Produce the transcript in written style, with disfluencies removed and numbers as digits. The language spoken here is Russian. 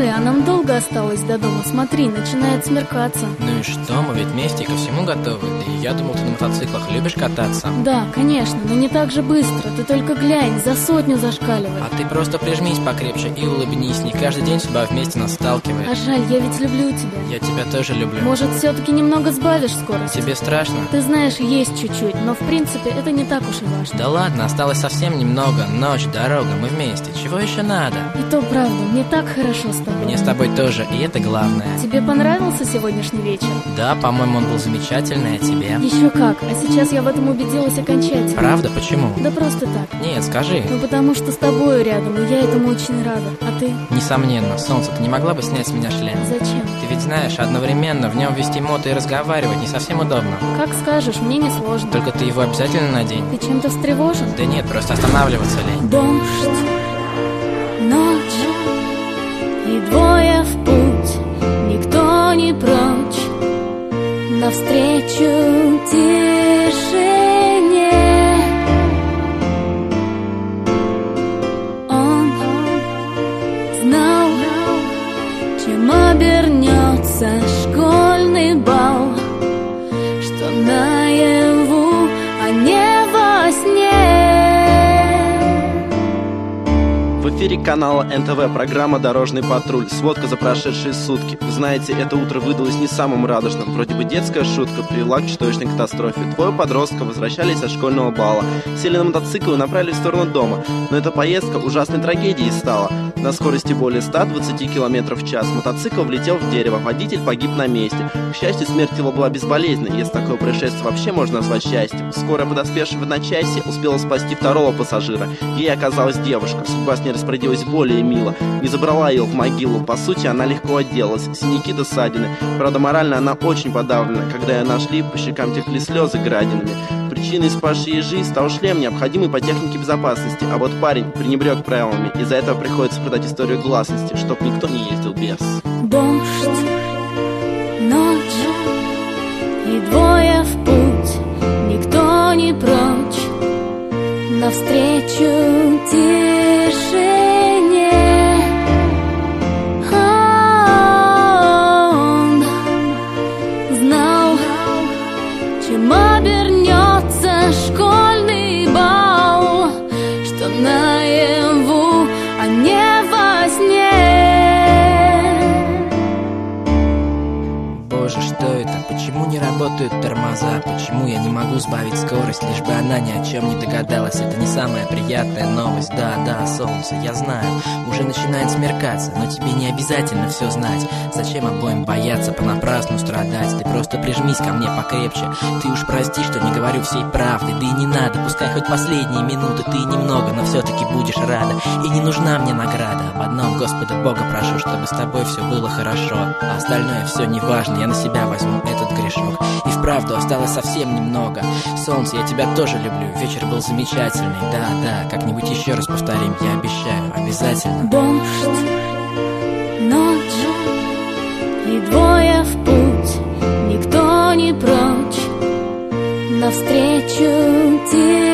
Скажи, а нам долго осталось до дома? Смотри, начинает смеркаться. Ну и что, мы ведь вместе ко всему готовы. Да и я думал, ты на мотоциклах любишь кататься. Да, конечно, но не так же быстро. Ты только глянь, за 100 зашкаливает. А ты просто прижмись покрепче и улыбнись. Не каждый день судьба вместе нас сталкивает. А жаль, я ведь люблю тебя. Я тебя тоже люблю. Может, все-таки немного сбавишь скорость? Тебе страшно? Ты знаешь, есть чуть-чуть, но в принципе это не так уж и важно. Да ладно, осталось совсем немного. Ночь, дорога, мы вместе. Чего еще надо? И то правда, мне так хорошо с тобой. Мне с тобой тоже, и это главное. Тебе понравился сегодняшний вечер? Да, по-моему, он был замечательный, а тебе? Еще как, а сейчас я в этом убедилась окончательно. Правда? Почему? Да просто так. Нет, скажи. Ну потому что с тобою рядом, и я этому очень рада. А ты? Несомненно, солнце, ты не могла бы снять с меня шлем? Зачем? Ты ведь знаешь, одновременно в нем вести мото и разговаривать не совсем удобно. Как скажешь, мне не сложно. Только ты его обязательно надень. Ты чем-то встревожен? Да нет, просто останавливаться лень. Дождь, ночь и двое в путь, никто не прочь, навстречу тишине. Он знал, чем обернется школьный бал, что наяву, а не во сне. В эфире канала НТВ программа «Дорожный патруль». Сводка за прошедшие сутки. Вы знаете, это утро выдалось не самым радужным. Вроде бы детская шутка привела к чудовищной катастрофе. Двое подростков возвращались от школьного бала, сели на мотоцикл и направились в сторону дома. Но эта поездка ужасной трагедией стала. На скорости более 120 км в час мотоцикл влетел в дерево, водитель погиб на месте. К счастью, смерть его была безболезненной, если такое происшествие вообще можно назвать счастьем. Скорая, подоспевшая в одночасье, успела спасти второго пассажира. Ей оказалась девушка. Судьба с ней распорядилась более мило. Не забрала ее в могилу. По сути, она легко отделалась. Синяки до ссадины. Правда, морально она очень подавлена. Когда ее нашли, по щекам текли слезы градинами. Причиной спасшей ей жизнь стал шлем, необходимый по технике безопасности. А вот парень пренебрег правилами. Из-за этого приходится продать историю гласности, чтоб никто не ездил без. Дождь, ночь и двое в путь, никто не прочь, навстречу тишине. Он знал, чем обернется школьный бал, что наяву, а не во сне. Боже, что это? Почему не работают тормоза? Почему я не могу сбавить скорость, лишь бы она ни о чем не догадалась? Это не самая приятная новость. Да, солнце, я знаю, уже начинает смеркаться, но тебе не обязательно все знать. Зачем обоим бояться, понапрасну страдать? Ты просто прижмись ко мне покрепче. Ты уж прости, что не говорю всей правды. Да и не надо, пускай хоть последние минуты ты немного, но все-таки будешь рада. И не нужна мне награда. Об одном Господа Бога прошу, чтобы с тобой все было хорошо. А остальное все не важно, я на себя возьму этот грешок. И вправду осталось совсем немного. Солнце, я тебя тоже люблю. Вечер был замечательный. Да, как-нибудь еще раз повторим, я обещаю, обязательно. Дождь, ночь и двое в путь, никто не прочь, навстречу тебе.